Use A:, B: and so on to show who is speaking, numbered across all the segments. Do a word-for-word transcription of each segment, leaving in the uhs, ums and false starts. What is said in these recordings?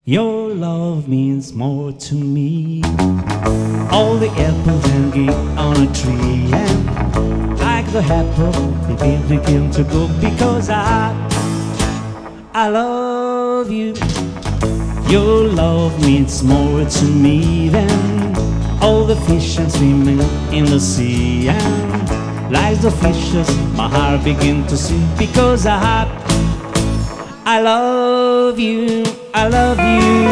A: Your love means more to me. All the apples hanging on a tree, and like the apple, they begin to go because I, I love you. Your love means more to me than all the fish swimming in the sea. And like the fishes, my heart begins to sing because I, I love you. I love you.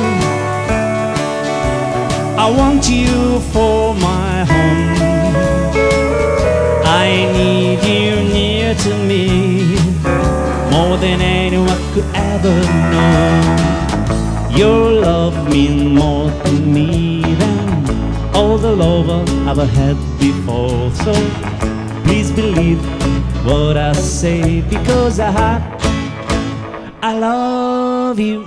A: I want you for my home. I need you near to me more than anyone could ever know. Your love means more to me than all the love I've ever had before. So please believe what I say because I, I love you.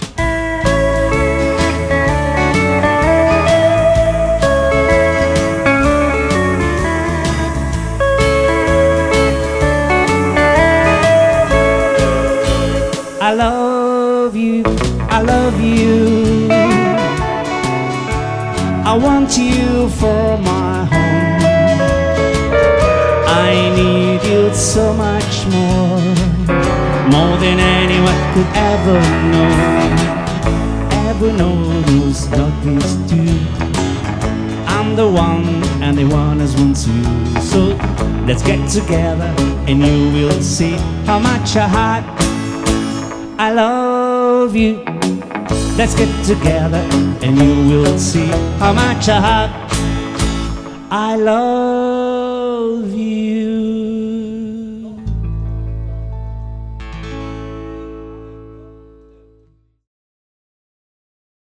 A: I love you, I love you. I want you for my home. I need you so much more, more than anyone could ever know. Ever know who's not this too. I'm the one and the one is one too. So let's get together and you will see how much I I love you. Let's get together and you will see how much I I love